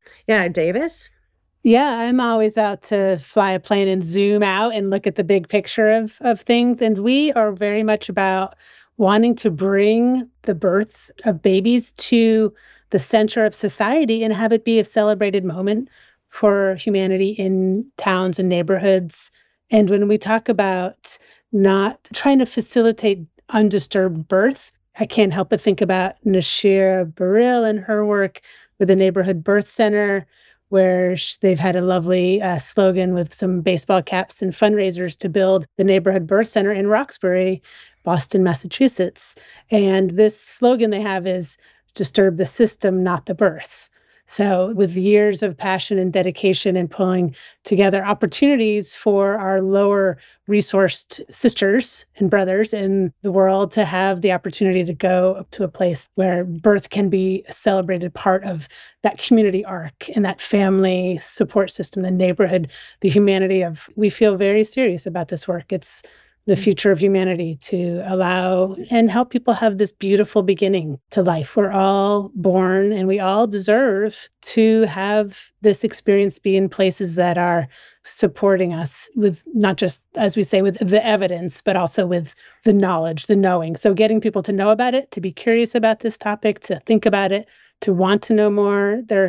Yeah, Davis? Yeah, I'm always out to fly a plane and zoom out and look at the big picture of things. And we are very much about wanting to bring the birth of babies to the center of society and have it be a celebrated moment for humanity in towns and neighborhoods. And when we talk about not trying to facilitate undisturbed birth, I can't help but think about Nashira Burrell and her work with the Neighborhood Birth Center, where they've had a lovely slogan with some baseball caps and fundraisers to build the Neighborhood Birth Center in Roxbury, Boston, Massachusetts. And this slogan they have is disturb the system, not the birth. So with years of passion and dedication and pulling together opportunities for our lower resourced sisters and brothers in the world to have the opportunity to go up to a place where birth can be a celebrated part of that community arc and that family support system, the neighborhood, the humanity of, we feel very serious about this work. It's the future of humanity to allow and help people have this beautiful beginning to life. We're all born and we all deserve to have this experience be in places that are supporting us with not just, as we say, with the evidence, but also with the knowledge, the knowing. So getting people to know about it, to be curious about this topic, to think about it, to want to know more. There are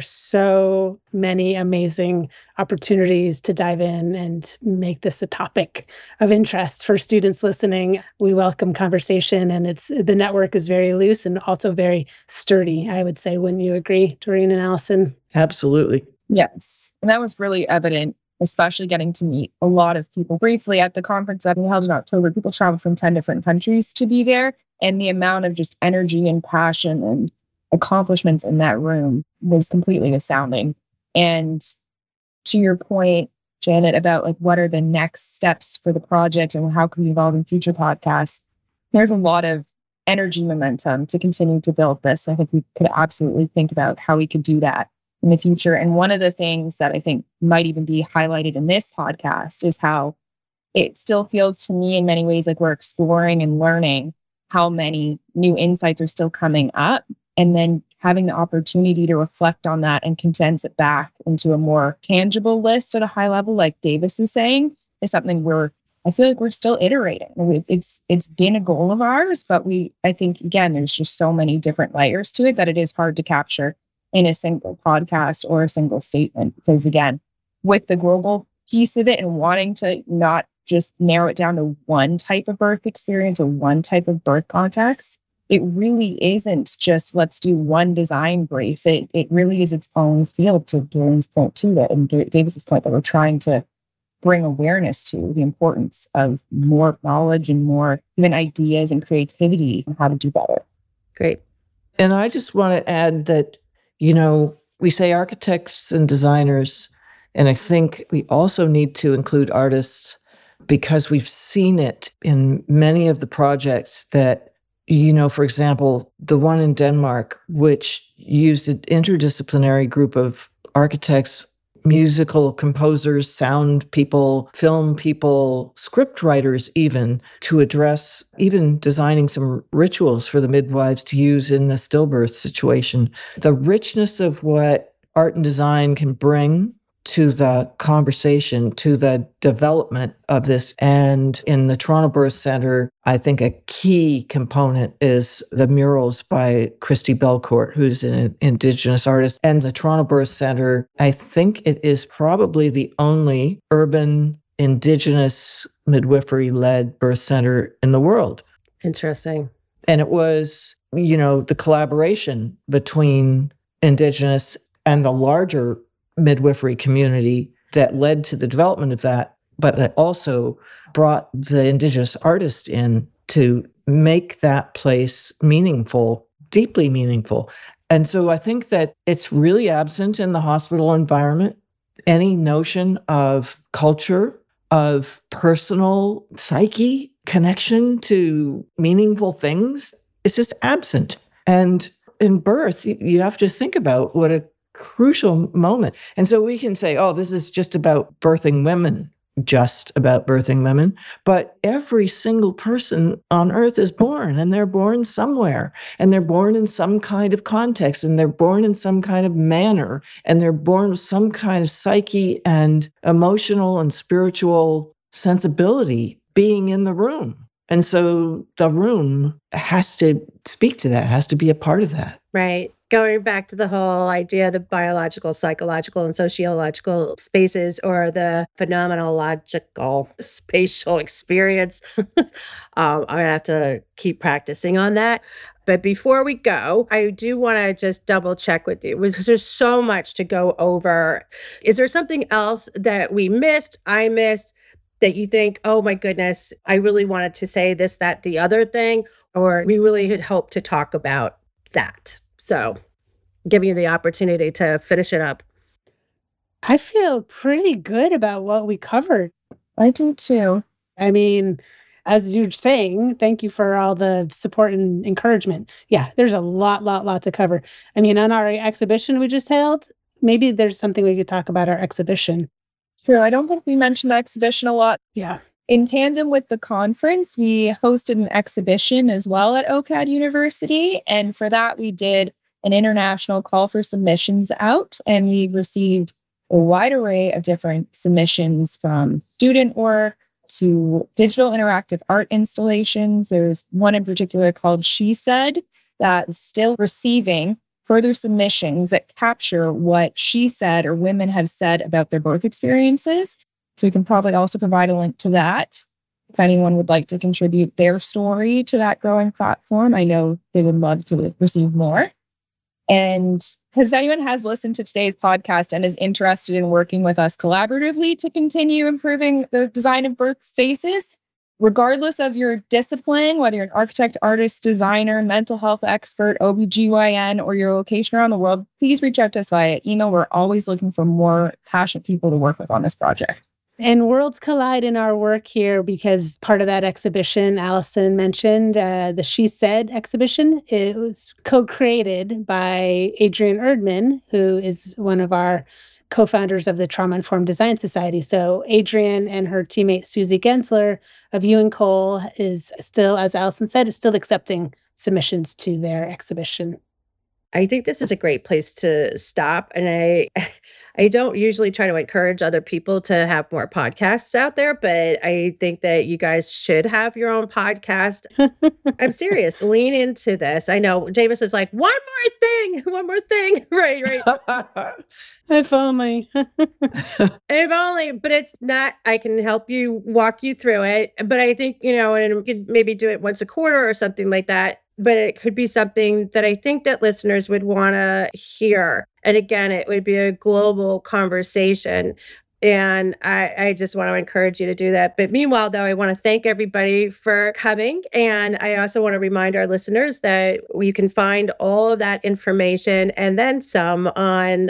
so many amazing opportunities to dive in and make this a topic of interest for students listening. We welcome conversation, and the network is very loose and also very sturdy, I would say. Wouldn't you agree, Doreen and Allison? Absolutely. Yes. And that was really evident, especially getting to meet a lot of people briefly at the conference that we held in October. People traveled from 10 different countries to be there. And the amount of just energy and passion and accomplishments in that room was completely astounding. And to your point, Janet, about like what are the next steps for the project and how can we evolve in future podcasts, there's a lot of energy momentum to continue to build this. I think we could absolutely think about how we could do that in the future. And one of the things that I think might even be highlighted in this podcast is how it still feels to me in many ways like we're exploring and learning how many new insights are still coming up, and then having the opportunity to reflect on that and condense it back into a more tangible list at a high level, like Davis is saying, is something I feel like we're still iterating. It's been a goal of ours, but I think, again, there's just so many different layers to it that it is hard to capture in a single podcast or a single statement. Because again, with the global piece of it and wanting to not just narrow it down to one type of birth experience or one type of birth context, it really isn't just let's do one design brief. It really is its own field, to Doreen's point too, that, and Davis's point, that we're trying to bring awareness to the importance of more knowledge and more even ideas and creativity on how to do better. Great. And I just want to add that, we say architects and designers, and I think we also need to include artists, because we've seen it in many of the projects that, for example, the one in Denmark, which used an interdisciplinary group of architects, musical composers, sound people, film people, script writers even, to address even designing some rituals for the midwives to use in the stillbirth situation. The richness of what art and design can bring to the conversation, to the development of this. And in the Toronto Birth Center, I think a key component is the murals by Christy Belcourt, who's an Indigenous artist. And the Toronto Birth Center, I think it is probably the only urban Indigenous midwifery-led birth center in the world. Interesting. And it was, the collaboration between Indigenous and the larger midwifery community that led to the development of that, but that also brought the Indigenous artist in to make that place meaningful, deeply meaningful. And so I think that it's really absent in the hospital environment. Any notion of culture, of personal psyche, connection to meaningful things is just absent. And in birth, you have to think about what a crucial moment. And so we can say, oh, this is just about birthing women. just about birthing women, but every single person on earth is born, and they're born somewhere, and they're born in some kind of context, and they're born in some kind of manner, and they're born with some kind of psyche and emotional and spiritual sensibility being in the room. And so the room has to speak to that, has to be a part of that. Right. Going back to the whole idea of the biological, psychological, and sociological spaces, or the phenomenological spatial experience. I'm going to have to keep practicing on that. But before we go, I do want to just double check with you, because there's so much to go over. Is there something else that we missed, I missed, that you think, oh my goodness, I really wanted to say this, that, the other thing, or we really had hoped to talk about that? So giving you the opportunity to finish it up. I feel pretty good about what we covered. I do too. I mean, as you're saying, thank you for all the support and encouragement. Yeah, there's a lot to cover. I mean, on our exhibition we just held, maybe there's something we could talk about our exhibition. Sure. I don't think we mentioned the exhibition a lot. Yeah. In tandem with the conference, we hosted an exhibition as well at OCAD University. And for that, we did an international call for submissions out, and we received a wide array of different submissions, from student work to digital interactive art installations. There's one in particular called She Said that is still receiving further submissions that capture what she said or women have said about their birth experiences. So we can probably also provide a link to that if anyone would like to contribute their story to that growing platform. I know they would love to receive more. And if anyone has listened to today's podcast and is interested in working with us collaboratively to continue improving the design of birth spaces, regardless of your discipline, whether you're an architect, artist, designer, mental health expert, OBGYN, or your location around the world, please reach out to us via email. We're always looking for more passionate people to work with on this project. And worlds collide in our work here, because part of that exhibition Allison mentioned, the She Said exhibition, it was co-created by Adrienne Erdman, who is one of our co-founders of the Trauma Informed Design Society. So Adrienne and her teammate Susie Gensler of Ewing Cole is still, as Allison said, is still accepting submissions to their exhibition. I think this is a great place to stop. And I don't usually try to encourage other people to have more podcasts out there, but I think that you guys should have your own podcast. I'm serious. Lean into this. I know Davis is like, one more thing. Right. If only. If only, but it's not. I can help you, walk you through it. But I think, and we could maybe do it once a quarter or something like that. But it could be something that I think that listeners would want to hear. And again, it would be a global conversation. And I just want to encourage you to do that. But meanwhile, though, I want to thank everybody for coming. And I also want to remind our listeners that you can find all of that information and then some on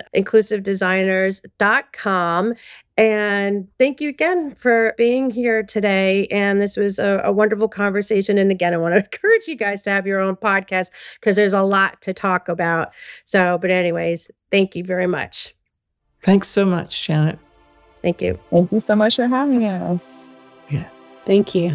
inclusivedesigners.com. And thank you again for being here today. And this was a wonderful conversation. And again, I want to encourage you guys to have your own podcast, because there's a lot to talk about. So, but anyways, thank you very much. Thanks so much, Janet. Thank you. Thank you so much for having us. Yeah. Thank you.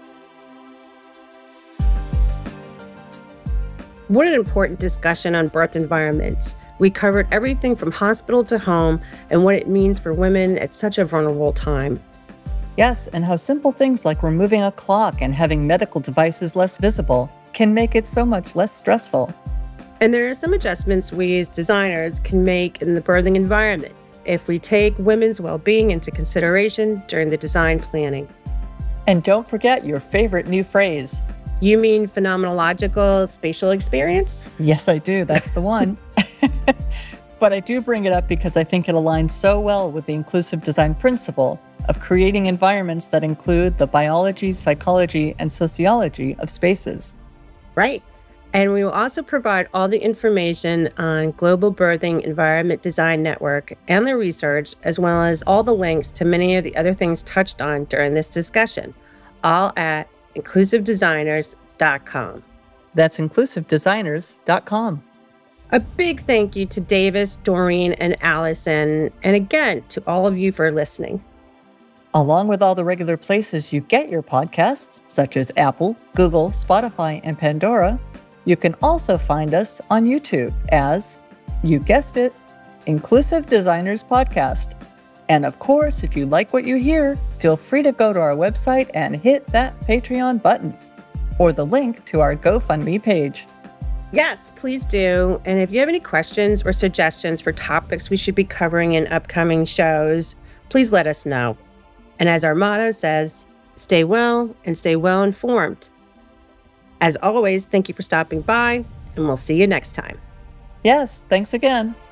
What an important discussion on birth environments. We covered everything from hospital to home and what it means for women at such a vulnerable time. Yes, and how simple things like removing a clock and having medical devices less visible can make it so much less stressful. And there are some adjustments we as designers can make in the birthing environment if we take women's well-being into consideration during the design planning. And don't forget your favorite new phrase. You mean phenomenological spatial experience? Yes, I do. That's the one. But I do bring it up because I think it aligns so well with the inclusive design principle of creating environments that include the biology, psychology, and sociology of spaces. Right. And we will also provide all the information on Global Birthing Environment Design Network and the research, as well as all the links to many of the other things touched on during this discussion, all at inclusivedesigners.com. That's inclusivedesigners.com. A big thank you to Davis, Doreen, and Allison, and again, to all of you for listening. along with all the regular places you get your podcasts, such as Apple, Google, Spotify, and Pandora. You can also find us on YouTube as, you guessed it, Inclusive Designers Podcast. And of course, if you like what you hear, feel free to go to our website and hit that Patreon button or the link to our GoFundMe page. Yes, please do. And if you have any questions or suggestions for topics we should be covering in upcoming shows, please let us know. And as our motto says, stay well and stay well informed. As always, thank you for stopping by, and we'll see you next time. Yes, thanks again.